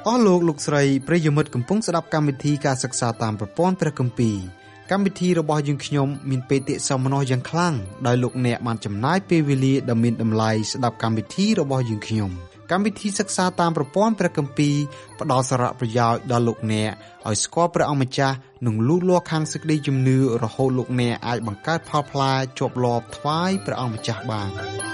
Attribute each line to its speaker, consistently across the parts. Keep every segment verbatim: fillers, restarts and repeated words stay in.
Speaker 1: អស់លោកលោកស្រីប្រិយមិត្តកំពុងស្ដាប់កម្មវិធីការសិក្សាតាមប្រព័ន្ធព្រះគម្ពីរកម្មវិធីរបស់យើងខ្ញុំមានបេតិសោមនស្សយ៉ាងខ្លាំងដោយលោកអ្នកបានចំណាយពេលវេលាដ៏មានតម្លៃស្ដាប់កម្មវិធីរបស់យើងខ្ញុំកម្មវិធីសិក្សាតាមប្រព័ន្ធព្រះគម្ពីរផ្ដល់សារៈប្រយោជន៍ដល់លោកអ្នកឲ្យស្គាល់ព្រះអង្គម្ចាស់និងលូតលាស់ខាងសេចក្តីជំនឿរហូតលោកអ្នកអាចបង្កើតផលផ្លែជាប់លាប់ថ្វាយព្រះអង្គម្ចាស់បាន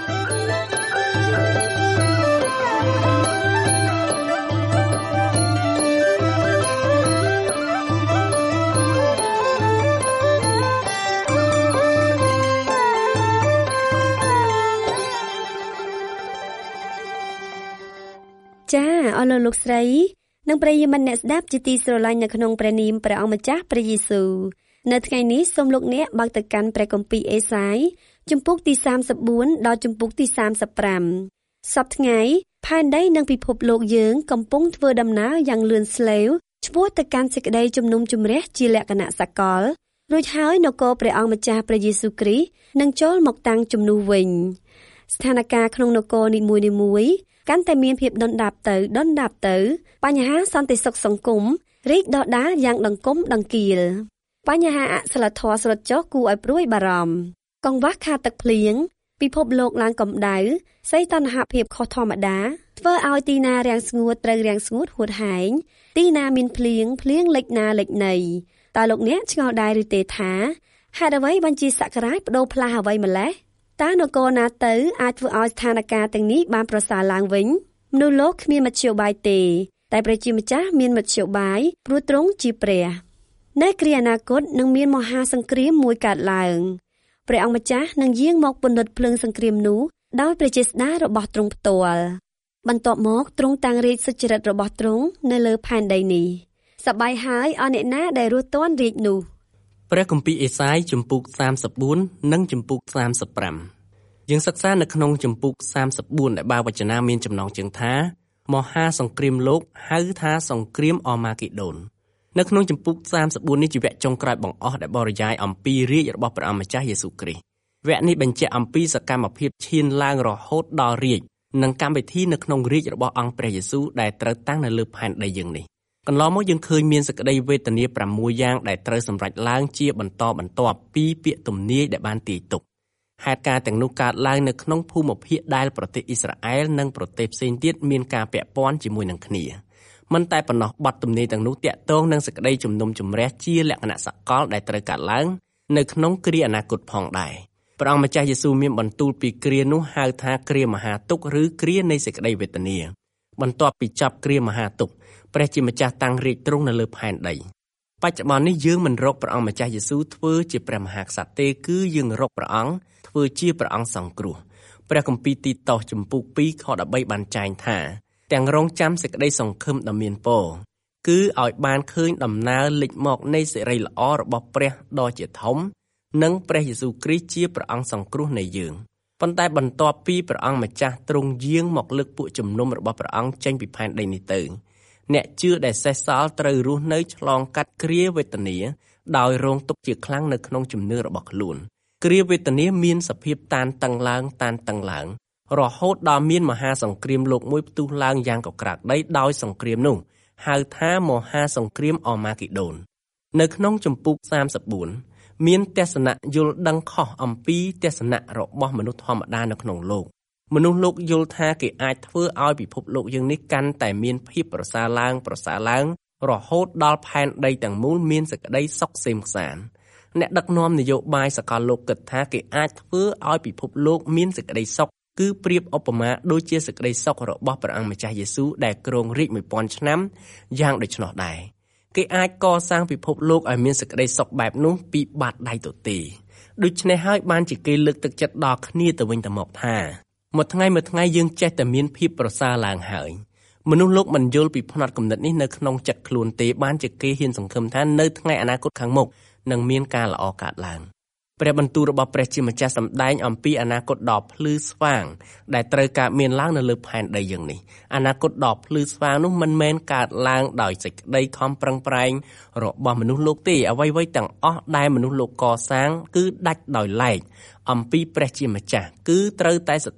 Speaker 2: ចាអរលោកស្រីនិងប្រិយមិត្តអ្នកស្ដាប់ជាទីស្រឡាញ់នៅក្នុងព្រះនាមព្រះអង្គម្ចាស់ព្រះយេស៊ូវនៅថ្ងៃនេះសូមលោកអ្នកបើកទៅកាន់ព្រះគម្ពីរអេសាយជំពូកទីសាមសិបបួនដល់ជំពូកទីសាមសិបប្រាំសប្តាហ៍ថ្ងៃផែនដីនិងពិភពលោកយើងកំពុងធ្វើដំណើរយ៉ាងលឿនស្លេវឆ្ពោះទៅកាន់សេចក្តីជំនុំជម្រះជាលក្ខណៈសកលរួចហើយនគរព្រះអង្គម្ចាស់ព្រះយេស៊ូវគ្រីស្ទនឹងចូលមកតាំងជំនួសវិញស្ថានភាពក្នុងនគរនីមួយៗកាន់តែមានភាពដុនដាបទៅដុនដាបទៅបញ្ហាសន្តិសុខសង្គមរីកដុះដាលយ៉ាងដង្គំដង្គៀលបញ្ហាអសីលធម៌ស្រុតចុះគួរឲ្យព្រួយបារម្ភកង្វះខាតទឹកភ្លៀងពិភពលោកឡើងកម្ដៅសីតុណ្ហភាពខុសធម្មតាធ្វើឲ្យទីណារាំងស្ងួតត្រូវរាំងស្ងួតហួតហែងទីណាមានភ្លៀងភ្លៀងលិចណាលិចណីតើលោកអ្នកឆ្ងល់ដែរឬទេថាហេតុអ្វីបញ្ជាសក្ការបដូរផ្លាស់អ្វីម្លេះតើនគរណាទៅអាចធ្វើឲ្យស្ថានភាពទាំងនេះបានប្រសើរឡើងវិញមនុស្សលោកគ្មានមធ្យោបាយទេតែព្រះជាម្ចាស់មានមធ្យោបាយព្រោះទ្រង់ជាព្រះនៅគ្រាអនាគតនឹងមានមហាសង្គ្រាមមួយកើតឡើងព្រះអង្គម្ចាស់នឹងយាងមកពន្លត់ភ្លើងសង្គ្រាមនោះដោយព្រះចេស្តារបស់ទ្រង់ផ្ទាល់បន្ទាប់មកទ្រង់តាំងរាជសុចរិតរបស់ទ្រង់នៅលើផែនដីនេះសប្បាយហើយអស់អ្នកណាដែលរស់ទាន់រាជនោះ
Speaker 3: ព្រះគម្ពីរអេសាយជំពូកសាមសិបបួននិងជំពូកសាមសិបប្រាំយើងសិក្សានៅក្នុងជំពូកសាមសិបបួនដែលបើវចនាមានចំណងជើងថាមហាសង្គ្រាមលោកហៅថាសង្គ្រាមអម៉ាគីដូននៅក្នុងជំពូកសាមសិបបួននេះជាវគ្គចុងក្រោយបង្អស់ដែលបរិយាយអំពីរាជរបស់ព្រះអម្ចាស់យេស៊ូវគ្រីស្ទវគ្គនេះបញ្ជាក់អំពីសកម្មភាពឈានឡើងរហូតដល់រាជនិងកម្មវិធីនៅក្នុងរាជរបស់អង្គព្រះយេស៊ូវដែលត្រូវតាំងនៅលើផែនដីយើងនេះកន្លងមកយើងឃើញមានសេចក្តីវេទនាប្រាំមួយយ៉ាងដែលត្រូវសម្រេចឡើងជាបន្តបន្ទាប់ពីពាក្យទំនាយដែលបានទាយទុកហេតុការណ៍ទាំងនោះកើតឡើងនៅក្នុងភូមិភាគដែលប្រទេសអ៊ីស្រាអែលនិងប្រទេសផ្សេងទៀតមានការពាក់ព័ន្ធជាមួយនឹងគ្នាមិនតែប៉ុណ្ណោះបទទំនាយទាំងនោះតាក់ទងនឹងសេចក្តីជំនុំជម្រះជាលក្ខណៈសកលដែលត្រូវកើតឡើងនៅក្នុងគ្រាអនាគតផងដែរព្រះអង្គម្ចាស់យេស៊ូវមានបន្ទូលពីគ្រានោះហៅថាគ្រាមហាទុក្ខឬគ្រានៃសេចក្តីវេទនាបន្ទាប់ពីចប់គ្រាមហាទុក្ខព្រះជាម្ចាស់តាំងរាជទ្រង់នៅលើផែនដីបច្ចុប្បន្ននេះយើងមិនរកព្រះអង្គម្ចាស់យេស៊ូវធ្វើជាព្រះមហាក្សត្រទេគឺយើងរកព្រះអង្គធ្វើជាព្រះអង្គសង្គ្រោះព្រះគម្ពីរទីតោសជំពូកពីរខដប់បីបានចែងថាទាំងរងចាំសេចក្តីសង្ឃឹមដ៏មានពរគឺឲ្យបានឃើញដំណើរលេចមកនៃសេរីល្អរបស់ព្រះដ៏ជាធំនិងព្រះយេស៊ូវគ្រីស្ទជាព្រះអង្គសង្គ្រោះនៃយើងប៉ុន្តែបន្ទាប់ពីព្រះអង្គម្ចាស់ទ្រង់យាងមកលើកពួកជំនុំរបស់ព្រះអង្គចេញពីផែនដីនេះទៅអ្នកជឿដែលសេសសល់ត្រូវរស់នៅឆ្លងកាត់គ្រាវេទនាដោយរងទុក្ខជាខ្លាំងនៅក្នុងជំនឿរបស់ខ្លួនគ្រាវេទនាមានសភាពតានតឹងឡើងតានតឹងឡើងរហូតដល់មានមហាសង្គ្រាមលោកមួយផ្ទុះឡើងយ៉ាងកក្រាក់ដីដោយសង្គ្រាមនោះហៅថាមហាសង្គ្រាមអម៉ាគីដូននៅក្នុងជំពូកសាមសិបបួនមានទស្សនៈយល់ដឹងខុសអំពីទស្សនៈរបស់មនុស្សធម្មតានៅក្នុងលោកមនុស្សលោកយល់ថាគេអាចធ្វើឲ្យពិភពលោកយើងនេះកាន់តែមានភាពប្រសើរឡើងប្រសើរឡើងរហូតដល់ផែនដីទាំងមូលមានសេចក្តីសុខសេមខ្សាន្តអ្នកដឹកនាំនយោបាយសកលលោកគិតថាគេអាចធ្វើឲ្យពិភពលោកមានសេចក្តីសុខគឺប្រៀបឧបមាដូចជាសេចក្តីសុខរបស់ព្រះអង្គម្ចាស់យេស៊ូវដែលគ្រងរាជមួយពាន់ឆ្នាំយ៉ាងដូច្នោះដែរគេអាចកសាងពិភពលោកឲ្យមានសេចក្តីសុខបែបនោះពីបាតដៃទទេដូច្នេះហើយបានជាគេលើកទឹកចិត្តដល់គ្នាទៅវិញទៅមកថាមួយថ្ងៃមួយថ្ងៃយើងចេះតែមានភាពប្រសើរឡើងហើយមនុស្សលោកមិនយល់ពីផ្នត់គំនិតនេះនៅក្នុងចិត្តខ្លួនទេបានជាគេហ៊ានសង្ឃឹមថានៅថ្ងៃអនាគតខាងមុខនឹងមានការល្អកើតឡើងព្រះបន្ទូលរបស់ព្រះជាម្ចាស់សម្ដែងអំពីអនាគតដ៏ភ្លឺស្វាងដែលត្រូវកើតមានឡើងនៅលើផែនដីយើងនេះអនាគតដ៏ភ្លឺស្វាងនោះមិនមែនកើតឡើងដោយសេចក្តីខំប្រឹងប្រែងរបស់មនុស្សលោកទេអ្វីៗទាំងអស់ដែលមនុស្សលោកកសាងគឺដាច់ដោយឡែកអំពីព្រះជាម្ចាស់គឺត្រូវតែស្ថិត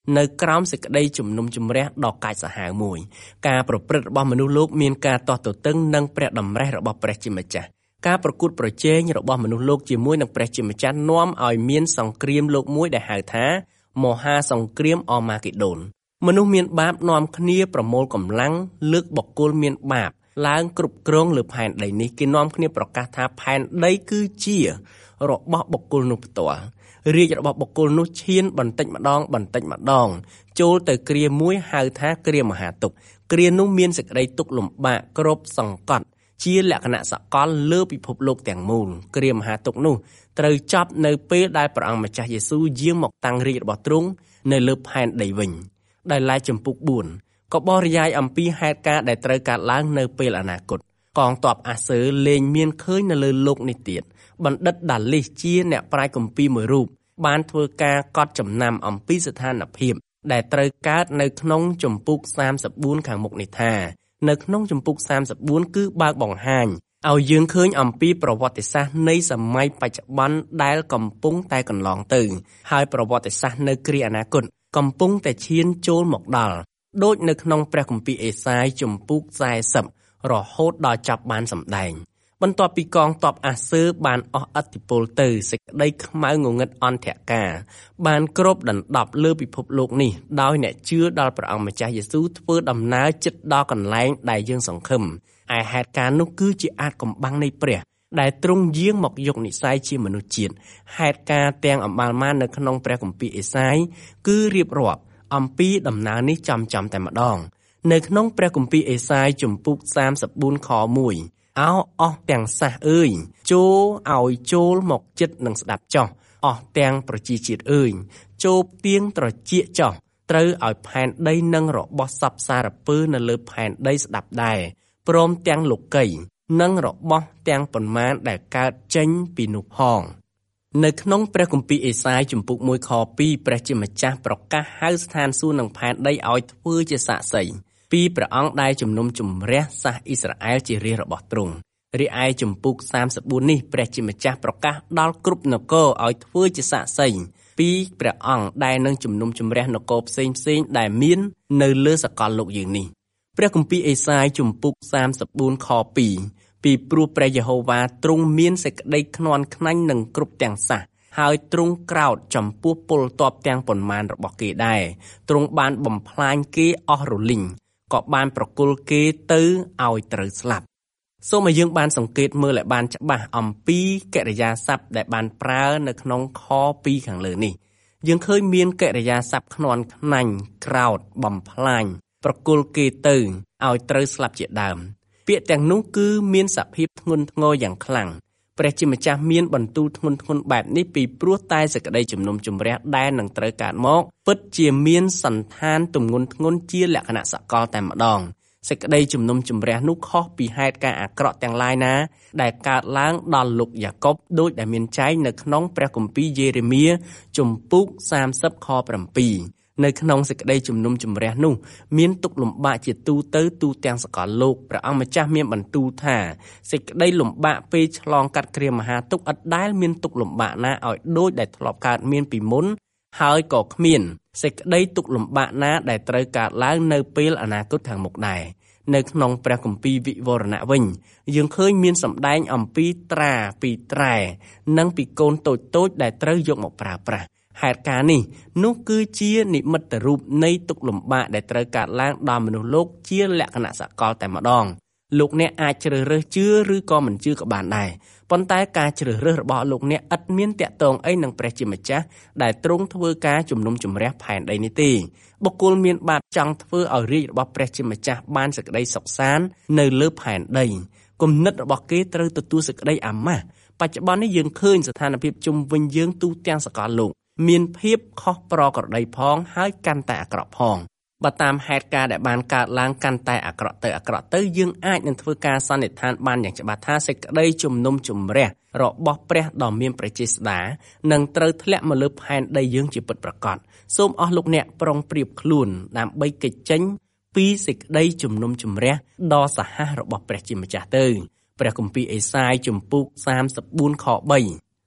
Speaker 3: នៅក្រោមសេចក្តីជំនុំជម្រះដ៏កាចសាហាវមួយការប្រព្រឹត្តរបស់មនុស្សលោកមានការទាស់ទទឹងនឹងព្រះតម្រិះរបស់ព្រះជាម្ចាស់ការប្រកួតប្រជែងរបស់មនុស្សលោកជាមួយនឹងព្រះជាម្ចាស់នាំឲ្យមានសង្គ្រាមលោកមួយដែលហៅថាមហាសង្គ្រាមអម៉ាហ្គីដូនមនុស្សមានបាបនាំគ្នាប្រមូលកម្លាំងលើកបុគ្គលមានបាបឡើងគ្រប់គ្រងលើផែនដីនេះគេនាំគ្នាប្រកាសថាផែនដីគឺជារបស់បុគ្គលនោះផ្ទាល់រាជរបស់បុគ្គលនោះឈានបន្តិចម្ដងបន្តិចម្ដងចូលទៅគ្រាមួយហៅថាគ្រាមហាទុក្ខគ្រានោះមានសេចក្តីទុក្ខលំបាកគ្រប់សង្កត់ជាលក្ខណៈសកលលើពិភពលោកទាំងមូលគ្រាមហាទុក្ខនោះត្រូវចប់នៅពេលដែលព្រះអង្គម្ចាស់យេស៊ូវយាងមកតាំងរាជរបស់ទ្រង់នៅលើផែនដីវិញដោយឡែកចំពុកបួនក៏បរិយាយអំពីហេតុការណ៍ដែលត្រូវកើតឡើងនៅពេលអនាគតកងទ័ពអាសឺលែងមានឃើញនៅលើលោកនេះទៀតបណ្ឌិតដាលីសជាអ្នកប្រាជ្ញគម្ពីរមួយរូបបានធ្វើការកត់ចំណាំអំពីស្ថានភាពដែលត្រូវកើតនៅក្នុងចំពុកសាមសិបបួនខាងមុខនេះថានៅក្នុងចំពុកសាមសិបបួនគឺបើកបង្ហាញឲ្យយើងឃើញអំពីប្រវត្តិសាស្ត្រនៃសម័យបច្ចុប្បន្នដែលកំពុងតែកន្លងទៅហើយប្រវត្តិសាស្ត្រនៅគ្រាអនាគតកំពុងតែឈានចូលមកដល់ដូចនៅក្នុងព្រះគម្ពីរអេសាយចំពុកសែសិបរហូតដល់ចាប់បានសម្ដែងបន្ទាប់ពីកងទ័ពអាសឺបានអស់ឥទ្ធិពលទៅសេចក្តីខ្មៅងងឹតអន្តរការបានគ្របដណ្ដប់លើពិភពលោកនេះដោយអ្នកជឿដល់ព្រះអង្គម្ចាស់យេស៊ូវធ្វើដំណើរជិតដល់កន្លែងដែលយើងសង្ឃឹមឯហេតុការណ៍នោះគឺជាអាចកំបាំងនៃព្រះដែលទ្រង់យាងមកយកនិស្ស័យជាមនុស្សជាតិហេតុការណ៍ទាំងអំបាលមាននៅក្នុងព្រះគម្ពីរអេសាយគឺរៀបរាប់អំពីដំណើរនេះចំចំតែម្ដងនៅក្នុងព្រះគម្ពីរអេសាយជំពូកសាមសិបបួនខមួយអោអស់ទាំងសះអើយចូលឲ្យចូលមកចិត្តនឹងស្ដាប់ចោះអស់ទាំងប្រជាជាតិអើយចូលទៀងត្រចៀកចោះត្រូវឲ្យផែនដីនិងរបស់សពសារពើនៅលើផែនដីស្ដាប់ដែរព្រមទាំងលោកីនិងរបស់ទាំងប៉ុន្មានដែលកើតចេញពីនោះផងនៅក្នុងព្រះគម្ពីរអេសាយជំពូកមួយខពីរព្រះជាម្ចាស់ប្រកាសហៅស្ថានសួគ៌និងផែនដីឲ្យធ្វើជាសាក្សីពីព្រះអង្គដែលជំនុំជម្រះសាសអ៊ីស្រាអែលជារាជរបស់ទ្រង់រីឯជំពូកសាមសិបបួននេះព្រះជាម្ចាស់ប្រកាសដល់គ្រប់នគរឲ្យធ្វើជាសាក្សីពីព្រះអង្គដែលនឹងជំនុំជម្រះនគរផ្សេងផ្សេងដែលមាននៅលើសកលលោកយើងនេះព្រះគម្ពីរអេសាយជំពូកសាមសិបបួនខពីរពីព្រោះព្រះយេហូវ៉ាទ្រង់មានសេចក្តីខ្នាន់ខ្នាញ់នឹងគ្រប់ទាំងសះហើយទ្រង់ក្រោធចំពោះពលទ័ពទាំងប៉ុន្មានរបស់គេដែរទ្រង់បានបំផ្លាញគេអស់រលីងក៏បានប្រគល់គេទៅឲ្យត្រូវស្លាប់សូមឲ្យយើងបានសង្កេតមើលឲ្យបានច្បាស់អំពីកិរិយាសព្ទដែលបានប្រើនៅក្នុងខពីរខាងលើនេះយើងឃើញមានកិរិយាសព្ទខ្នាន់ខ្នាញ់ក្រោធបំផ្លាញប្រគល់គេទៅឲ្យត្រូវស្លាប់ជាដើមពាក្យទាំងនោះគឺមានសភាពធ្ងន់ធ្ងរយ៉ាងខ្លាំងព្រះជាម្ចាស់មានបន្ទូលធ្ងន់ធ្ងរបែបនេះពីព្រោះតែសេចក្តីជំនុំជម្រះដែលនឹងត្រូវកើតមកពិតជាមានសន្តានទម្ងន់ធ្ងន់ជាលក្ខណៈសកលតែម្ដងសេចក្តីជំនុំជម្រះនោះខុសពីហេតុការណ៍អាក្រក់ទាំងឡាយណាដែលកើតឡើងដល់លោកយ៉ាកុបដោយដែលមានចែងនៅក្នុងព្រះគម្ពីរយេរេមៀជំពូកសាមសិបខbảyនៅក្នុងសេចក្តីជំនុំជម្រះនោះមានទុក្ខលំបាកជាទូទៅទូទាំងសកលលោកព្រះអង្គម្ចាស់មានបន្ទូលថាសេចក្តីលំបាកពេលឆ្លងកាត់គ្រាមហាទុក្ខឥតដែលមានទុក្ខលំបាកណាឲ្យដូចដែលធ្លាប់កើតមានពីមុនហើយក៏គ្មានសេចក្តីទុក្ខលំបាកណាដែលត្រូវកើតឡើងនៅពេលអនាគតខាងមុខដែរនៅក្នុងព្រះគម្ពីរវិវរណៈវិញយើងឃើញមានសម្ដែងអំពីត្រាពីត្រែនិងពីកូនតូចតូចដែលត្រូវយកមកប្រើប្រាស់ហេតុការណ៍នេះនោះគឺជានិមិត្តរូបនៃទុក្ខលំបាកដែលត្រូវកើតឡើងដល់មនុស្សលោកជាលក្ខណៈសកលតែម្ដងលោកអ្នកអាចជ្រើសរើសជឿឬក៏មិនជឿក៏បានដែរប៉ុន្តែការជ្រើសរើសរបស់លោកអ្នកឥតមានតាក់ទងអីនឹងព្រះជាម្ចាស់ដែលទ្រង់ធ្វើការជំនុំជម្រះផែនដីនេះទេបុគ្គលមានបាបចង់ធ្វើឲ្យរាជរបស់ព្រះជាម្ចាស់បានសេចក្តីសុខសាន្តនៅលើផែនដីគំនិតរបស់គេត្រូវទទួលសេចក្តីអាម៉ាស់បច្ចុប្បន្ននេះយើងឃើញស្ថានភាពជុំវិញយើងទូទាំងសកលលោកមានភាពខុសប្រក្រតីផងហើយកាន់តែអាក្រក់ផងបើតាមហេតុការណ៍ដែលបានកើតឡើងកាន់តែអាក្រក់ទៅអាក្រក់ទៅយើងអាចនឹងធ្វើការសន្និដ្ឋានបានយ៉ាងច្បាស់ថាសេចក្តីជំនុំជម្រះរបស់ព្រះដ៏មានព្រះចេស្តានឹងត្រូវធ្លាក់មកលើផែនដីយើងជាពិតប្រាកដសូមអស់លោកអ្នកប្រុងប្រៀបខ្លួនដើម្បីគេចចេញពីសេចក្តីជំនុំជម្រះដ៏សាហាវរបស់ព្រះជាម្ចាស់ទៅព្រះគម្ពីរអេសាយជំពូកសាមសិបបួនខបីខ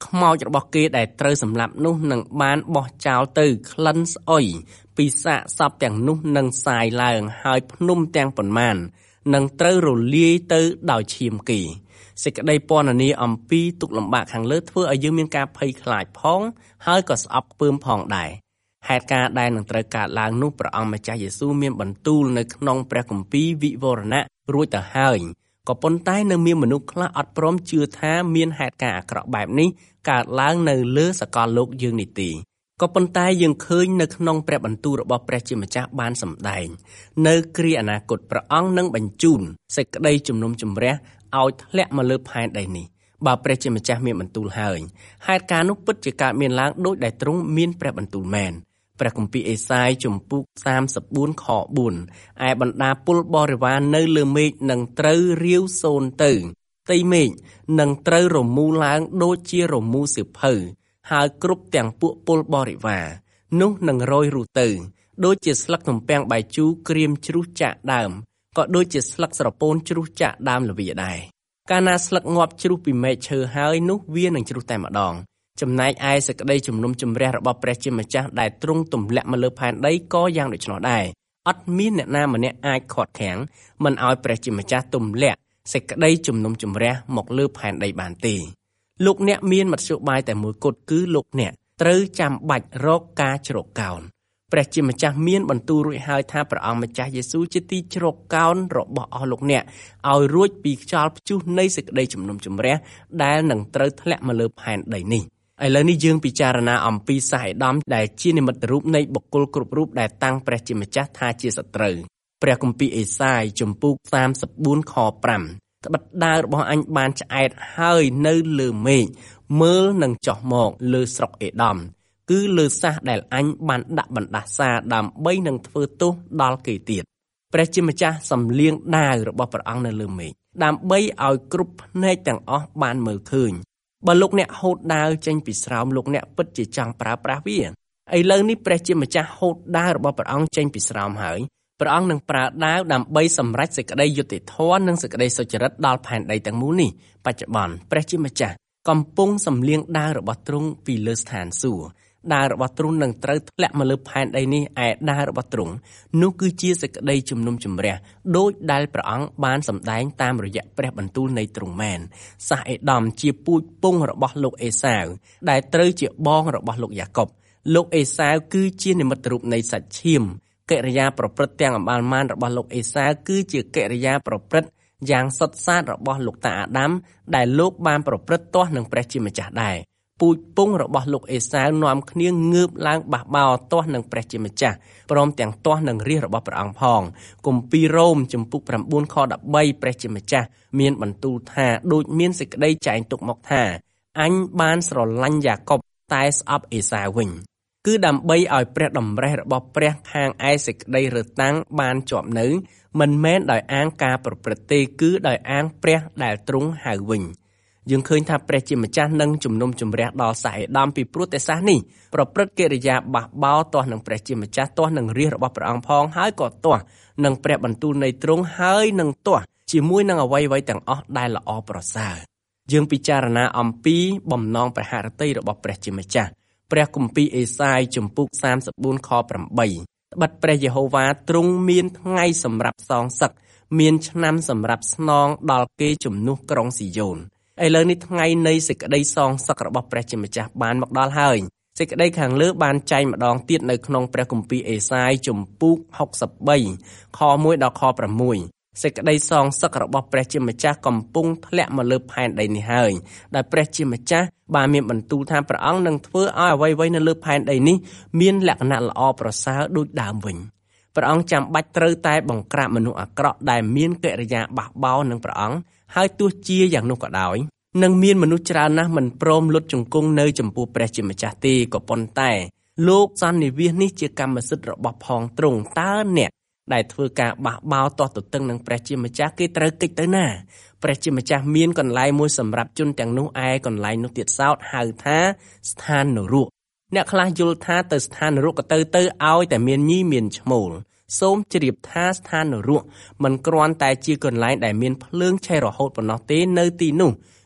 Speaker 3: ខ្មោចរបស់គេដែលត្រូវសម្លាប់នោះនឹងបានបោះចោលទៅក្លិនស្អុយពីសាកសពទាំងនោះនឹងសាយឡើងហើយភ្នំទាំងប៉ុន្មាននឹងត្រូវរលាយទៅដោយឈាមគេសេចក្តីពណ៌នាអំពីទុក្ខលំបាកខាងលើធ្វើឲ្យយើងមានការភ័យខ្លាចផងហើយក៏ស្អប់ខ្ពើមផងដែរហេតុការណ៍ដែលនឹងត្រូវកើតឡើងនោះព្រះអង្គម្ចាស់យេស៊ូវមានបន្ទូលនៅក្នុងព្រះគម្ពីរវិវរណៈរួចទៅហើយក៏ប៉ុន្តែនៅមានមនុស្សខ្លះអត់ព្រមជឿថាមានហេតុការណ៍អាក្រក់បែបនេះកើតឡើងនៅលើសកលលោកយើងនេះទេក៏ប៉ុន្តែយើងឃើញនៅក្នុងព្រះបន្ទូលរបស់ព្រះជាម្ចាស់បានសម្ដែងនៅគ្រាអនាគតព្រះអង្គនឹងបញ្ជូនសេចក្តីជំនុំជម្រះឲ្យធ្លាក់មកលើផែនដីនេះបើព្រះជាម្ចាស់មានបន្ទូលហើយហេតុការណ៍នោះពិតជាកើតមានឡើងដោយដែលទ្រង់មានព្រះបន្ទូលមែនព្រះគម្ពីរអេសាយជំពូកសាមសិបបួនខបួនឯបណ្ដាពលបរិវារនៅលើមេឃនឹងត្រូវរាវសូន្យទៅផ្ទៃមេឃនឹងត្រូវរមូលឡើងដូចជារមូលសៀវភៅហើយគ្រប់ទាំងពួកពលបរិវារនោះនឹងរយរុះទៅដូចជាស្លឹកទំពាំងបាយជូរក្រៀមជ្រុះចាក់ដើមក៏ដូចជាស្លឹកស្រពោនជ្រុះចាក់ដើមល្វាដែរកាលណាស្លឹកងាប់ជ្រុះពីមែកឈើហើយនោះវានឹងជ្រុះតែម្ដងចំណែកឯសេចក្តីជំនុំជម្រះរបស់ព្រះជាម្ចាស់ដែលទ្រង់ទម្លាក់មកលើផែនដីក៏យ៉ាងដូច្នោះដែរអត់មានអ្នកណាម្នាក់អាចខាត់ខាំងមិនឲ្យព្រះជាម្ចាស់ទម្លាក់សេចក្តីជំនុំជម្រះមកលើផែនដីបានទេលោកអ្នកមានមធ្យោបាយតែមួយគត់គឺលោកអ្នកត្រូវចាំបាច់រកការជ្រកកោនព្រះជាម្ចាស់មានបន្ទូលរួចហើយថាព្រះអង្គម្ចាស់យេស៊ូវជាទីជ្រកកោនរបស់អស់លោកអ្នកឲ្យរួចពីខ្យល់ព្យុះនៃសេចក្តីជំនុំជម្រះដែលនឹងត្រូវធ្លាក់មកលើផែនដីនេះឥឡូវនេះយើងពិចារណាអំពីសាសអេដមដែលជានិមិត្តរូបនៃបុគ្គលគ្រប់រូបដែលតាំងព្រះជាម្ចាស់ថាជាសត្រូវព្រះគម្ពីរអេសាយជំពូកសាមសិបបួនខប្រាំត្បិតដាវរបស់អញបានឆ្អែតហើយនៅលើមេឃមើលនឹងចុះមកលើស្រុកអេដមគឺលើសាសដែលអញបានដាក់បណ្ដាសាដើម្បីនឹងធ្វើទោសដល់គេទៀតព្រះជាម្ចាស់សំលៀងដាវរបស់ព្រះអង្គនៅលើមេឃដើម្បីឲ្យគ្រប់ភ្នែកទាំងអស់បានមើលឃើញបើលោកអ្នកហូតដាវចេញពីស្រោមលោកអ្នកពិតជាចង់ប្រើប្រាស់វាឥឡូវនេះព្រះជាម្ចាស់ហូតដាវរបស់ព្រះអង្គចេញពីស្រោមហើយព្រះអង្គនឹងប្រើដាវដើម្បីសម្រេចសេចក្តីយុត្តិធម៌និងសេចក្តីសុចរិតដល់ផែនដីទាំងមូលនេះបច្ចុប្បន្នព្រះជាម្ចាស់កំពុងសំលៀងដាវរបស់ទ្រង់ពីលើស្ថានសួគ៌ដាវរបស់ទ្រង់នឹងត្រូវធ្លាក់មកលើផែនដីនេះឯដាវរបស់ទ្រង់នោះគឺជាសេចក្តីជំនុំជម្រះដោយដែលព្រះអង្គបានសម្ដែងតាមរយៈព្រះបន្ទូលនៃទ្រង់មែនសាសអេដមជាពូជពង្សរបស់លោកអេសាវដែលត្រូវជាបងរបស់លោកយ៉ាកុបលោកអេសាវគឺជានិមិត្តរូបនៃសាច់ឈាមកិរិយាប្រព្រឹត្តទាំងអម្បាលម៉ានរបស់លោកអេសាវគឺជាកិរិយាប្រព្រឹត្តយ៉ាងសុទ្ធសាធរបស់លោកតាអាដាមដែលលោកបានប្រព្រឹត្តទាស់នឹងព្រះជាម្ចាស់ដែរពូជពង្សរបស់លោកអេសាវនាំគ្នាងើបឡើងបះបោរទាស់នឹងព្រះជាម្ចាស់ព្រមទាំងទាស់នឹងរាជរបស់ព្រះអង្គផងគម្ពីររ៉ូមជំពូកប្រាំបួនខដប់បីព្រះជាម្ចាស់មានបន្ទូលថាដូចមានសេចក្តីចែងទុកមកថាអញបានស្រឡាញ់យ៉ាកុបតែស្អប់អេសាវវិញគឺដើម្បីឲ្យព្រះតម្រេះរបស់ព្រះខាងឯសេចក្តីរើតាំងបានជាប់នៅមិនមែនដោយអាងការប្រព្រឹត្តទេគឺដោយអាងព្រះដែលទ្រង់ហៅវិញយើងឃើញថាព្រះជាម្ចាស់នឹងជំនុំជម្រះដល់សាសអេដមពីព្រោះតែសាសនេះប្រព្រឹត្តកិរិយាបះបោរទាស់នឹងព្រះជាម្ចាស់ទាស់នឹងរាជរបស់ព្រះអង្គផងហើយក៏ទាស់នឹងព្រះបន្ទូលនៃទ្រង់ហើយនឹងទាស់ជាមួយនឹងអ្វីៗទាំងអស់ដែលល្អប្រសើរយើងពិចារណាអំពីបំណងព្រះハរតីរបស់ព្រះជាម្ចាស់ព្រះគម្ពីរអេសាយជំពូកសាមសិបបួនខប្រាំបីត្បិតព្រះយេហូវ៉ាទ្រង់មានថ្ងៃសម្រាប់សងសឹកមានឆ្នាំសម្រាប់ស្នងដល់គេជំនួសក្រុងស៊ីយ៉ូនឥឡូវនេះថ្ងៃនៃសេចក្តីសងសឹករបស់ព្រះជាម្ចាស់បានមកដល់ហើយសេចក្តីខាងលើបានចែងម្ដងទៀតនៅក្នុងព្រះគម្ពីរអេសាយជំពូកហុកសិបបីខមួយដល់ខប្រាំមួយសេចក្តីសងសឹករបស់ព្រះជាម្ចាស់កំពុងធ្លាក់មកលើផែនដីនេះហើយដែលព្រះជាម្ចាស់បានមានបន្ទូលថាព្រះអង្គនឹងធ្វើឲ្យអ្វីៗនៅលើផែនដីនេះមានលក្ខណៈល្អប្រសើរដូចដើមវិញព្រះអង្គចាំបាច់ត្រូវតែបង្ក្រាបមនុស្សអាក្រក់ដែលមានកិរិយាបះបោរនឹងព្រះអង្គហើយទោះជាយ៉ាងនោះក៏ដោយនឹងមានមនុស្សច្រើនណាស់មិនព្រមលុតជង្គង់នៅចំពោះព្រះជាម្ចាស់ទេក៏ប៉ុន្តែលោកសន្និវាសនេះជាកម្មសិទ្ធិរបស់ផងទ្រង់តើអ្នកដែលធ្វើការបះបោរទាស់ទទឹងនឹងព្រះជាម្ចាស់គេត្រូវកិច្ចទៅណាព្រះជាម្ចាស់មានកន្លែងមួយសម្រាប់ជនទាំងនោះឯកន្លែងនោះទៀតសោតហៅថាស្ថាននរកអ្នកខ្លះយល់ថាទៅស្ថាននរកក៏ទៅទៅឲ្យតែមានញីមានឈ្មោលសូមជ្រាបថាស្ថាននរកមិនគ្រាន់តែជាកន្លែងដែលមានភ្លើងឆេះរហូតប៉ុណ្ណោះទេនៅទីនោះ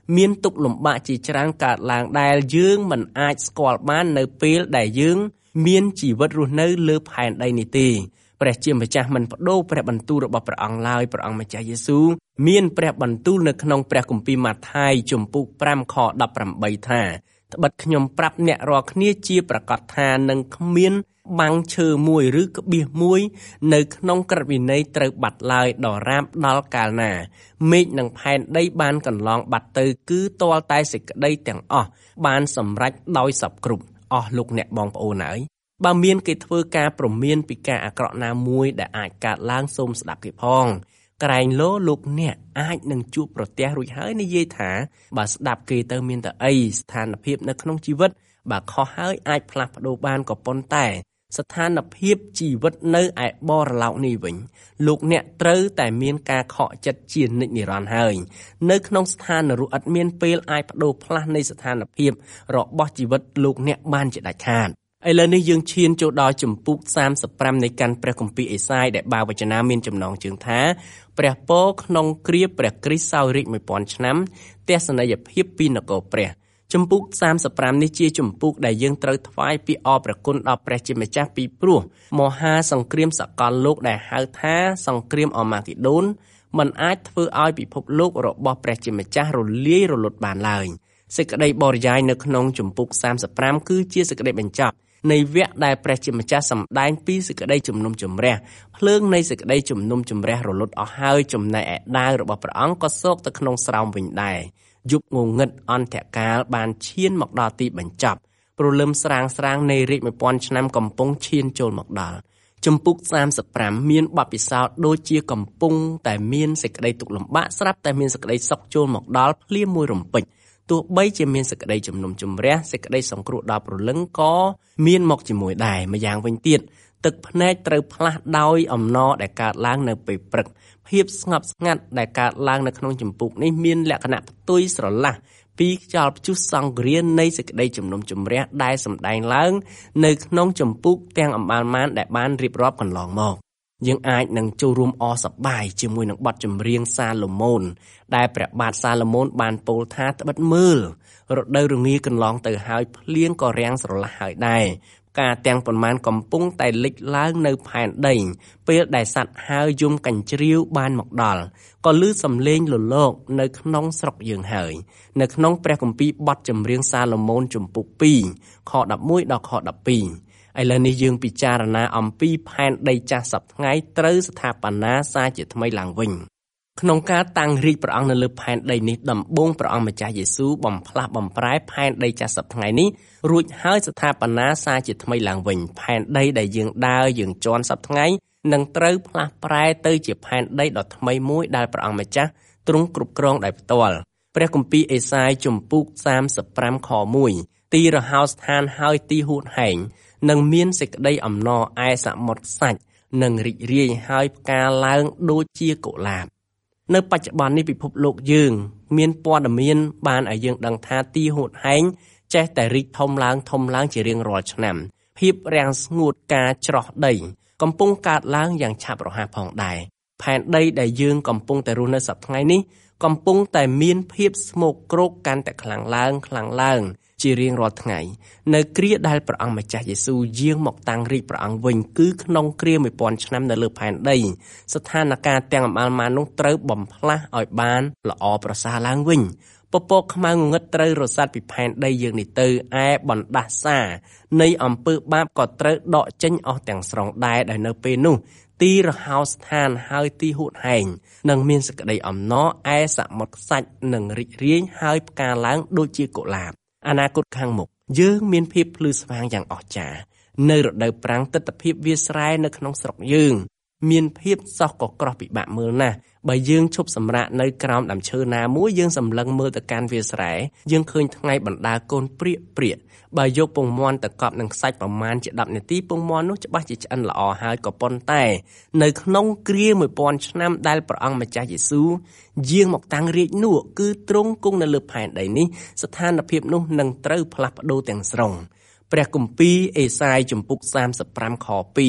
Speaker 3: មានទុក្ខលំបាកជាច្រើនកើតឡើងដែលយើងមិនអាចស្គាល់បាននៅពេលដែលយើងមានជីវិតរស់នៅលើផែនដីនេះទេព្រះជាម្ចាស់មិនបដូរព្រះបន្ទូលរបស់ព្រះអង្គឡើយព្រះអង្គម្ចាស់យេស៊ូវមានព្រះបន្ទូលនៅក្នុងព្រះគម្ពីរម៉ាថាយជំពូកប្រាំខដប់ប្រាំបីថាត្បិតខ្ញុំប្រាប់អ្នករាល់គ្នាជាប្រកាសថានឹងគ្មានបាំងឈើមួយឬក្បៀសមួយនៅក្នុងក្រឹតវិន័យត្រូវបាត់ឡើយដរាបដល់កាលណាមេឃនិងផែនដីបានកន្លងបាត់ទៅគឺទាល់តែសេចក្តីទាំងអស់បានសម្រេចដោយសពគ្រប់អស់លោកអ្នកបងប្អូនហើយបើមានគេធ្វើការព្រមានពីការអាក្រក់ណាមួយដែលអាចកើតឡើងសូមស្ដាប់គេផងក្រែងលោលោកអ្នកអាចនឹងជួបប្រទះរួចហើយនិយាយថាបើស្ដាប់គេទៅមានតែអីស្ថានភាពនៅក្នុងជីវិតបើខុសហើយអាចផ្លាស់ប្ដូរបានក៏ប៉ុន្តែស្ថានភាពជីវិតនៅឯបរឡោកនេះវិញលោកអ្នកត្រូវតែមានការខកចិត្តជានិច្ចនិរន្តរ៍ហើយនៅក្នុងស្ថានភាពឥតមានពេលអាចប្ដូរផ្លាស់នៃស្ថានភាពរបស់ជីវិតលោកអ្នកបានជាដាច់ខាតឥឡូវនេះយើងឈានចូលដល់ជំពូកសាមសិបប្រាំនៃកាន់ព្រះគម្ពីរអេសាយដែលបាវចនាមានចំណងជើងថាព្រះពរក្នុងគ្រាព្រះគ្រីស្ទសោយរាជ្យមួយពាន់ឆ្នាំទស្សនីយភាពពីនគរព្រះជំពូកសាមសិបប្រាំនេះជាជំពូកដែលយើងត្រូវថ្វាយពីអរព្រះគុណដល់ព្រះជាម្ចាស់ពីព្រោះមហាសង្គ្រាមសកលលោកដែលហៅថាសង្គ្រាមអម៉ាគីដូនមិនអាចធ្វើឲ្យពិភពលោករបស់ព្រះជាម្ចាស់រលាយរលត់បានឡើយសេចក្តីបរិយាយនៅក្នុងជំពូកសាមសិបប្រាំគឺជាសេចក្តីបញ្ចប់នៃវគ្គដែលព្រះជាម្ចាស់សម្ដែងពីសេចក្តីជំនុំជម្រះភ្លើងនៃសេចក្តីជំនុំជម្រះរលត់អស់ហើយចំណែកឯដាវរបស់ព្រះអង្គក៏សោកទៅក្នុងស្រោមវិញដែរយប់ងងឹតអន្តរកាលបានឈានមកដល់ទីបញ្ចប់ព្រលឹមស្រាងស្រាងនៃរាជមួយពាន់ឆ្នាំកំពុងឈានចូលមកដល់ជំពូកសាមសិបប្រាំមានបទពិសោធន៍ដូចជាកំពុងតែមានសេចក្តីទុក្ខលំបាកស្រាប់តែមានសេចក្តីសុខចូលមកដល់ភ្លាមមួយរំពេចទោះបីជាមានសេចក្តីជំនុំជម្រះសេចក្តីសង្គ្រោះដល់ព្រលឹងក៏មានមកជាមួយដែរម្យ៉ាងវិញទៀតទឹកភ្នែកត្រូវផ្លាស់ដោយអំណរដែលកើតឡើងនៅពេលព្រឹកភាពស្ងប់ស្ងាត់ដែលកើតឡើងនៅក្នុងជំពូកនេះមានលក្ខណៈផ្ទុយស្រឡះពីខ្យល់ព្យុះសង្គ្រាមនៃសេចក្តីជំនុំជម្រះដែលសម្ដែងឡើងនៅក្នុងជំពូកទាំងអម្បាលម៉ានដែលបានរៀបរាប់កន្លងមកយើងអាចនឹងចូលរួមអសប្បាយជាមួយនឹងបទចម្រៀងសាឡូមោនដែលព្រះបាទសាឡូមោនបានពោលថាត្បិតមើលរដូវរងាកន្លងទៅហើយភ្លៀងក៏រាំងស្រឡះហើយដែរការទាំងប៉ុន្មានកំពុងតែលេចឡើងនៅផែនដីពេលដែលសត្វហើរយំកញ្ជ្រៀវបានមកដល់ក៏ឮសំឡេងលលកនៅក្នុងស្រុកយើងហើយនៅក្នុងព្រះគម្ពីរបទចម្រៀងសាឡូមោនជំពូកពីរខដប់មួយដល់ខដប់ពីរឥឡូវនេះយើងពិចារណាអំពីផែនដីចាស់សព្វថ្ងៃត្រូវស្ថាបនាសារជាថ្មីឡើងវិញក្នុងការតាំងរាជព្រះអង្គនៅលើផែនដីនេះដំបូងព្រះអង្គម្ចាស់យេស៊ូវបំផ្លាស់បំប្រែផែនដីចាស់សព្វថ្ងៃនេះរួចហើយស្ថាបនាសារជាថ្មីឡើងវិញផែនដីដែលយើងដើរយើងជន់សព្វថ្ងៃនឹងត្រូវផ្លាស់ប្រែទៅជាផែនដីដ៏ថ្មីមួយដែលព្រះអង្គម្ចាស់ទ្រង់គ្រប់គ្រងដោយផ្ទាល់ព្រះគម្ពីរអេសាយជំពូកសាមសិបប្រាំខមួយទីរហោស្ថានហើយទីហួតហែងនឹងមានសេចក្តីអំណរឯសមុទ្រខ្សាច់នឹងរីករាយហើយផ្កាឡើងដូចជាកុលាបនៅបច្ចុប្បន្ននេះពិភពលោកយើងមានព័ត៌មានបានឲ្យយើងដឹងថាទីហួតហែងចេះតែរីកធំឡើងធំឡើងជារៀងរាល់ឆ្នាំភាពរាំងស្ងួតការច្រោះដីកំពុងកើតឡើងយ៉ាងឆាប់រហ័សផងដែរផែនដីដែលយើងកំពុងតែរស់នៅសប្តាហ៍ថ្ងៃនេះកំពុងតែមានភាពស្មោកគ្រោកកាន់តែខ្លាំងឡើងខ្លាំងឡើងជារៀងរាល់ថ្ងៃនៅគ្រាដែលព្រះអង្គម្ចាស់យេស៊ូវយាងមកតាំងរាជព្រះអង្គវិញគឺក្នុងគ្រាមួយពាន់ឆ្នាំនៅលើផែនដីស្ថានភាពទាំងអម្បាលម៉ាននោះត្រូវបំផ្លាស់ឲ្យបានល្អប្រសើរឡើងវិញពពកខ្មៅងងឹតត្រូវរសាត់ពីផែនដីយើងនេះទៅឯបណ្ដាសានៃអំពើបាបក៏ត្រូវដកចេញអស់ទាំងស្រុងដែរដែលនៅពេលនោះទីរហោស្ថានហើយទីហួតហែងនឹងមានសេចក្តីអំណរឯសមុទ្រខ្សាច់នឹងរីករាយហើយផ្កាឡើងដូចជាកុលាបអនាគតខាងមុខយើងមានភាពភ្លឺស្វាងយ៉ាងអស្ចារ្យនៅរដូវប្រាំងទិដ្ឋភាពវាលស្រែនៅក្នុងស្រុកយើងមានភាពសោះក៏ក្រោះពិបាកមើលណាស់បើយើងឈប់សម្រាកនៅក្រោមដើមឈើណាមួយយើងសម្លឹងមើលទៅកាន់វាលស្រែយើងឃើញថ្ងៃបណ្ដាកូនព្រាកព្រាកបើយកពងមាន់ទៅកប់នឹងខ្សាច់ប្រមាណជាដប់នាទីពងមាន់នោះច្បាស់ជាឆ្អិនល្អហើយក៏ប៉ុន្តែនៅក្នុងគ្រាមួយពាន់ឆ្នាំដែលព្រះអង្គម្ចាស់យេស៊ូវយាងមកតាំងរាជនោះគឺទ្រង់គង់នៅលើផែនដីនេះស្ថានភាពនោះនឹងត្រូវផ្លាស់ប្ដូរទាំងស្រុងព្រះគម្ពីរអេសាយជំពូកសាមសិបប្រាំខពីរ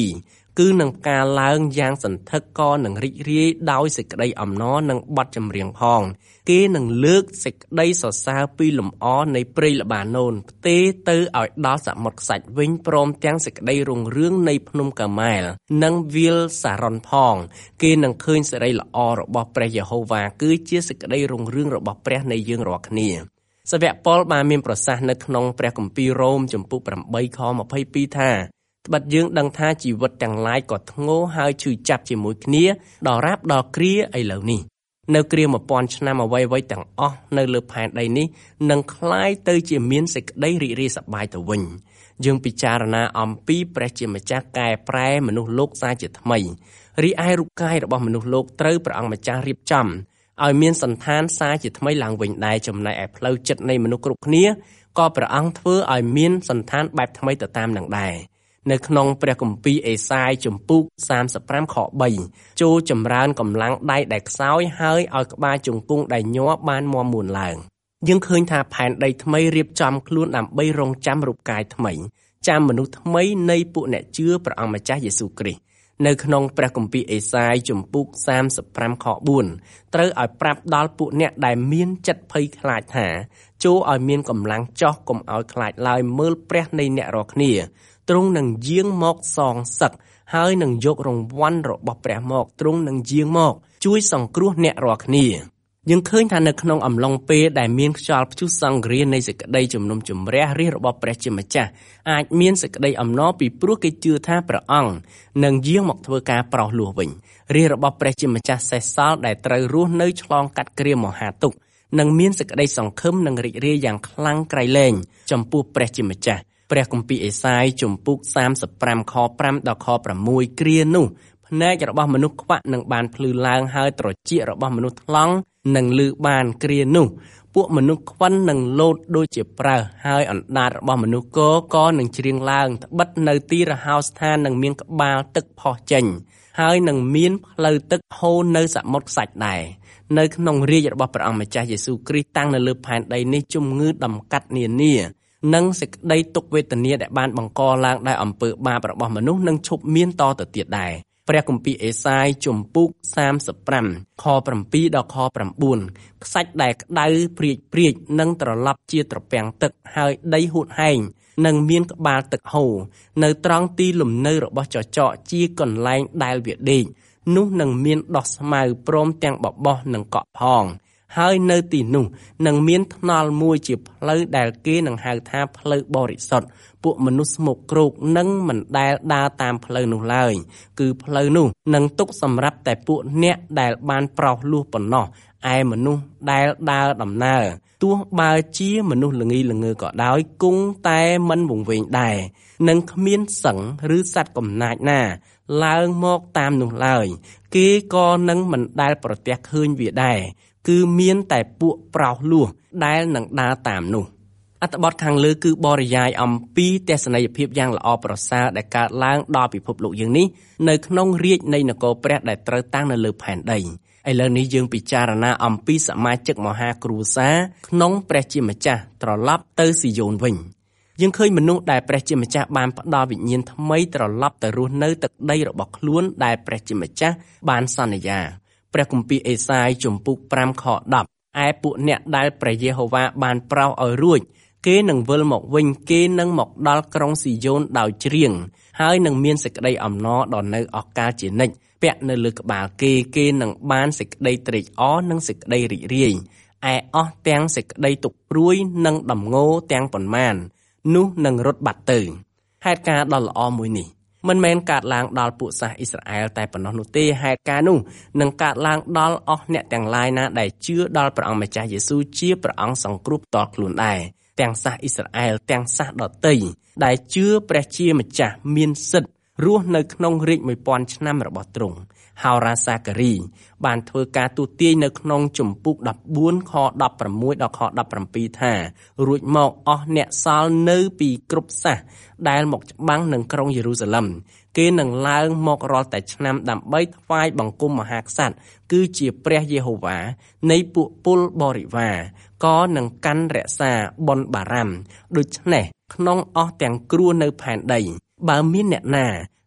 Speaker 3: គឺនឹងការឡើងយ៉ាងសន្ធឹកក៏នឹងរីករាយដោយសេចក្តីអំណរនិងបទចម្រៀងផងគេនឹងលើកសេចក្តីសរសើរពីលំអនៃព្រៃល្បាណូនផ្ទេរទៅឲ្យដល់សមុទ្រខ្សាច់វិញព្រមទាំងសេចក្តីរុងរឿងនៃភ្នំកាម៉ែលនិងវាលសារ៉ុនផងគេនឹងឃើញសេរីល្អរបស់ព្រះយេហូវ៉ាគឺជាសេចក្តីរុងរឿងរបស់ព្រះនៃយើងរាល់គ្នាសាវកប៉ុលបានមានប្រសាសន៍នៅក្នុងព្រះគម្ពីររ៉ូមចំពុកប្រាំបីខម្ភៃពីរថាត្បិតយើងដឹងថាជីវិតទាំងឡាយក៏ធ្ងន់ហើយឈឺចាប់ជាមួយគ្នាដល់រាបដល់គ្រាឥឡូវនេះនៅគ្រាមួយពាន់ឆ្នាំអ្វីៗទាំងអស់នៅលើផែនដីនេះនឹងคล้ายទៅជាមានសេចក្តីរីករាយសប្បាយទៅវិញយើងពិចារណាអំពីព្រះជាម្ចាស់កែប្រែមនុស្សលោកសាជាថ្មីរីឯរូបកាយរបស់មនុស្សលោកត្រូវព្រះអង្គម្ចាស់រៀបចំឲ្យមានសន្តានសាជាថ្មីឡើងវិញដែរចំណែកឯផ្លូវចិត្តនៃមនុស្សគ្រប់គ្នាក៏ព្រះអង្គធ្វើឲ្យមានសន្តានបែបថ្មីទៅតាមនឹងដែរនៅក្នុងព្រះគម្ពីរអេសាយជំពូកសាមសិបប្រាំខបីចូលចម្រើនកម្លាំងដៃដែលខ្សោយហើយឲ្យក្បាលជង្គង់ដែលញ័របានមាំមួនឡើងយើងឃើញថាផែនដីថ្មីរៀបចំខ្លួនដើម្បីរងចាំរូបកាយថ្មីចាំមនុស្សថ្មីនៃពួកអ្នកជឿព្រះអង្គម្ចាស់យេស៊ូវគ្រីស្ទនៅក្នុងព្រះគម្ពីរអេសាយជំពូកសាមសិបប្រាំខបួនត្រូវឲ្យប្រាប់ដល់ពួកអ្នកដែលមានចិត្តភ័យខ្លាចថាចូលឲ្យមានកម្លាំងចោះកុំឲ្យខ្លាចឡើយមើលព្រះនៃអ្នករាល់គ្នាទ្រង់នឹងយាងមកសងសឹកហើយនឹងយករង្វាន់របស់ព្រះមកទ្រង់នឹងយាងមកជួយសង្គ្រោះអ្នករាល់គ្នាយើងឃើញថានៅក្នុងអំឡុងពេលដែលមានខ្យល់ព្យុះសង្គ្រានៃសេចក្តីជំនុំជម្រះរាជរបស់ព្រះជាម្ចាស់អាចមានសេចក្តីអំណរពីព្រោះគេជឿថាព្រះអង្គនឹងយាងមកធ្វើការប្រោសលោះវិញរាជរបស់ព្រះជាម្ចាស់សេសសល់ដែលត្រូវរស់នៅឆ្លងកាត់គ្រាមហាទុក្ខនឹងមានសេចក្តីសង្ឃឹមនិងរីករាយយ៉ាងខ្លាំងក្រៃលែងចំពោះព្រះជាម្ចាស់ព្រះគម្ពីរអេសាយជំពូកសាមសិបប្រាំខប្រាំដល់ខប្រាំមួយគ្រានោះភ្នែករបស់មនុស្សខ្វាក់នឹងបានភ្លឺឡើងហើយត្រចៀករបស់មនុស្សថ្លង់នឹងលឺបានគ្រានោះពួកមនុស្សខ្វិននឹងលោតដូចជាប្រើសហើយអណ្ដាតរបស់មនុស្សគោក៏នឹងច្រៀងឡើងត្បិតនៅទីរហោស្ថាននឹងមានក្បាលទឹកផុសចេញហើយនឹងមានផ្លូវទឹកហូរនៅសមុទ្រខ្សាច់ដែរនៅក្នុងរាជរបស់ព្រះអង្គម្ចាស់យេស៊ូវគ្រីស្ទតាំងនៅលើផែនដីនេះជំងឺដំកាត់នានានិងសេចក្តីទុក្ខវេទនាដែលបានបង្កឡើងដោយអំពើបាបរបស់មនុស្សនឹងឈប់មានតទៅទៀតដែរព្រះគម្ពីរអេសាយជំពូកសាមសិបប្រាំខប្រាំពីរដល់ខប្រាំបួនខ្សាច់ដែលក្តៅព្រាចព្រាចនឹងត្រឡប់ជាត្រពាំងទឹកហើយដីហួតហែងនឹងមានក្បាលទឹកហូរនៅត្រង់ទីលំនៅរបស់ចចកជាកន្លែងដែលវាដេកនោះនឹងមានដោះស្មៅព្រមទាំងបបោះនិងកក់ផងហើយនៅទីនោះនឹងមានថ្នល់មួយជាផ្លូវដែលគេនឹងហៅថាផ្លូវបរិសុទ្ធពួកមនុស្សស្មុគគ្រោកនឹងមិនដែលដើរតាមផ្លូវនោះឡើយគឺផ្លូវនោះនឹងទុកសម្រាប់តែពួកអ្នកដែលបានប្រោសលោះប៉ុណ្ណោះឯមនុស្សដែលដើរដំណើរទោះបើជាមនុស្សល្ងីល្ងើក៏ដោយគង់តែមិនវង្វេងដែរនឹងគ្មានសឹងឬសត្វកំណាចណាឡើងមកតាមនោះឡើយគេក៏នឹងមិនដែលប្រទះឃើញវាដែរគឺមានតែពួកប្រោសលោះដែលនឹងដើរតាមនោះអត្ថបទខាងលើគឺបរិយាយអំពីទស្សនីយភាពយ៉ាងល្អប្រសើរដែលកើតឡើងដល់ពិភពលោកយើងនេះនៅក្នុងរាជនៃនគរព្រះដែលត្រូវតាំងនៅលើផែនដីឥឡូវនេះយើងពិចារណាអំពីសមាជិកមហាគ្រួសារក្នុងព្រះជាម្ចាស់ត្រឡប់ទៅស៊ីយ៉ូនវិញយើងឃើញមនុស្សដែលព្រះជាម្ចាស់បានផ្ដល់វិញ្ញាណថ្មីត្រឡប់ទៅរស់នៅទឹកដីរបស់ខ្លួនដែលព្រះជាម្ចាស់បានសន្យាព្រះគម្ពីរអេសាយជំពូកប្រាំខដប់ឯពួកអ្នកដែលព្រះយេហូវ៉ាបានប្រោសឲ្យរួចគេនឹងវិលមកវិញគេនឹងមកដល់ក្រុងស៊ីយ៉ូនដោយច្រៀងហើយនឹងមានសេចក្តីអំណរដល់នៅអកាលជានិច្ចពាក់នៅលើក្បាលគេគេនឹងបានសេចក្តីត្រេកអរនិងសេចក្តីរីករាយឯអស់ទាំងសេចក្តីទុក្ខព្រួយនិងដំងោទាំងប៉ុន្មាននោះនឹងរត់បាត់ទៅហេតុការណ៍ដ៏ល្អមួយនេះមិនមែនកើតឡើងដល់ពួកសាសអ៊ីស្រាអែលតែប៉ុណ្ណោះនោះទេហេតុការណ៍នោះនឹងកើតឡើងដល់អស់អ្នកទាំងឡាយណាដែលជឿដល់ព្រះអង្គម្ចាស់យេស៊ូវជាព្រះអង្គសង្គ្រោះផ្ទាល់ខ្លួនដែរទាំងសាសអ៊ីស្រាអែលទាំងសាសដទៃដែលជឿព្រះជាម្ចាស់មានសិទ្ធិរស់នៅក្នុងរាជមួយពាន់ឆ្នាំរបស់ទ្រង់ហោរាសាការីបានធ្វើការទូទាយនៅក្នុងជំពូកដប់បួនខដប់ប្រាំមួយដល់ខដប់ប្រាំពីរថារួចមកអស់អ្នកសល់នៅពីគ្រប់សាសដែលមកច្បាំងនឹងក្រុងយេរូសាឡឹមគេនឹងឡើងមករាល់តែឆ្នាំដើម្បីថ្វាយបង្គំមហាក្សត្រគឺជាព្រះយេហូវ៉ានៃពួកពលបរិវារក៏នឹងកាន់រក្សាបុណ្យបារ៉ាំដូច្នេះក្នុងអស់ទាំងគ្រួនៅផែនដីបើមានអ្នកណា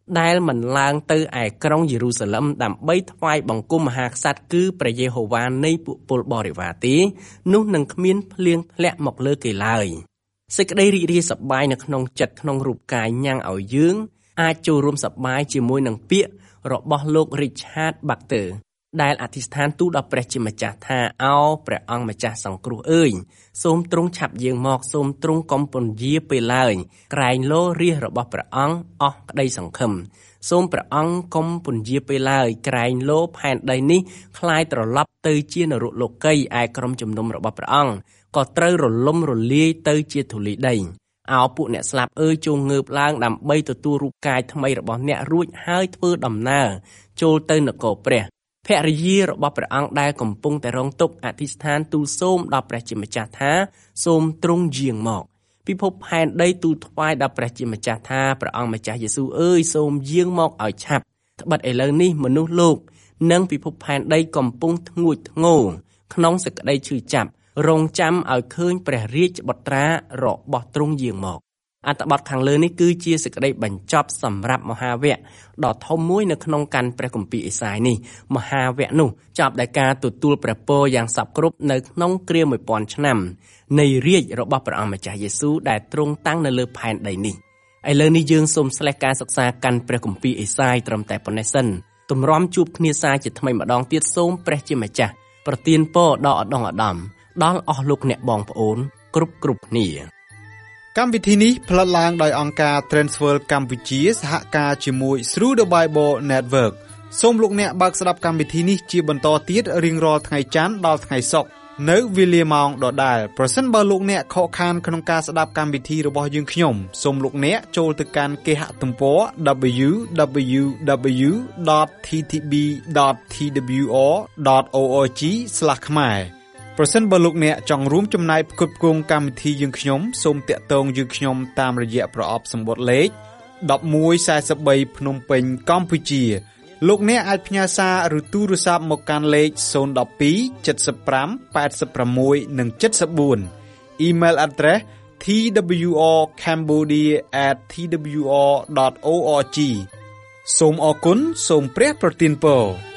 Speaker 3: ដែលមិនឡើងទៅឯក្រុងយេរូសាឡឹមដើម្បីថ្វាយបង្គំមហាក្សត្រគឺព្រះយេហូវ៉ានៃពួកពលបរិវារទេនោះនឹងគ្មានភ្លៀងធ្លាក់មកលើគេឡើយសេចក្តីរីករាយសប្បាយនៅក្នុងចិត្តក្នុងរូបកាយញ៉ាំងឲ្យយើងអាចចូលរួមសប្បាយជាមួយនឹងពាក្យរបស់លោក Richard Baxter ដែលអធិស្ឋានទូលដល់ព្រះជាម្ចាស់ថាអោព្រះអង្គម្ចាស់សង្គ្រោះអើយសូមទ្រង់ឆាប់យាងមកសូមទ្រង់កុំពន្យាពេលឡើយក្រែងលោរាជរបស់ព្រះអង្គអស់ក្តីសង្ឃឹមសូមព្រះអង្គកុំពន្យាពេលឡើយក្រែងលោផែនដីនេះคล้ายត្រឡប់ទៅជានរកលោកីឯក្រុមជំនុំរបស់ព្រះអង្គក៏ត្រូវរលំរលាយទៅជាធូលីដីអោពួកអ្នកស្លាប់អើយជងងើបឡើងដើម្បីទទួលរូបកាយថ្មីរបស់អ្នករួចហើយធ្វើដំណើរចូលទៅនគរព្រះភរិយារបស់ព្រះអង្គដែលកំពុងតែរងទុក្ខអធិស្ឋានទូលសូមដល់ព្រះជាម្ចាស់ថាសូមទ្រង់យាងមកពិភពផែនដីទូលថ្វាយដល់ព្រះជាម្ចាស់ថាព្រះអង្គម្ចាស់យេស៊ូវអើយសូមយាងមកឲ្យឆាប់ត្បិតឥឡូវនេះមនុស្សលោកនិងពិភពផែនដីកំពុងធ្ងួចធ្ងរក្នុងសេចក្តីឈឺចាប់រងចាំឲ្យឃើញព្រះរាជបុត្រារបស់ទ្រង់យាងមកអត្ថបទខាងលើនេះគឺជាសេចក្តីបញ្ចប់សម្រាប់មហាវគ្គដ៏ធំមួយនៅក្នុងកាន់ព្រះគម្ពីរអេសាយនេះមហាវគ្គនោះចប់ដោយការទទួលព្រះពរយ៉ាងសព្វគ្រប់នៅក្នុងគ្រាមួយពាន់ឆ្នាំនៃរាជរបស់ព្រះអង្គម្ចាស់យេស៊ូវដែលទ្រង់តាំងនៅលើផែនដីនេះឥឡូវនេះយើងសូមស្លេះការសិក្សាកាន់ព្រះគម្ពីរអេសាយត្រឹមតែប៉ុណ្ណេះសិនទម្រាំជួបគ្នាសាជាថ្មីម្ដងទៀតសូមព្រះជាម្ចាស់ប្រទានពរដល់ឧត្តមឧត្តមដល់អស់លោកអ្នកបងប្អូនគ្រប់គ្រប់គ្នា
Speaker 1: កម្មវិធីនេះផ្លាត់ឡើងដោយអង្គការ Transworld កម្ពុជាសហការជាមួយ Through the Bible Network សូមលោកអ្នកបើកស្ដាប់កម្មវិធីនេះជាបន្តទៀតរៀងរាល់ថ្ងៃច័ន្ទដល់ថ្ងៃសុក្រនៅវេលាម៉ោងដដែលប្រសិនបើលោកអ្នកខកខានក្នុងការស្ដាប់កម្មវិធីរបស់យើងខ្ញុំសូមលោកអ្នកចូលទៅកាន់គេហទំព័រ double-u double-u double-u ដត t t b ដត t w r ដត org ស្លាស ខ្មែរប្រសិនបើលោកអ្នកចង់រួមចំណែកផ្គត់ផ្គង់កម្មវិធីយើងខ្ញុំសូមតាក់ទងយើងខ្ញុំតាមរយៈប្រអប់សម្បត្តិលេខmột một bốn baភ្នំពេញកម្ពុជាលោកអ្នកអាចផ្ញើសារឬទូរស័ព្ទមកកាន់លេខศูนย์ หนึ่ง สอง เจ็ด ห้า แปด หก និង เจ็ด สี่ Email address t w r cambodia at t w r dot org សូមអរគុណសូមព្រះប្រទានពរ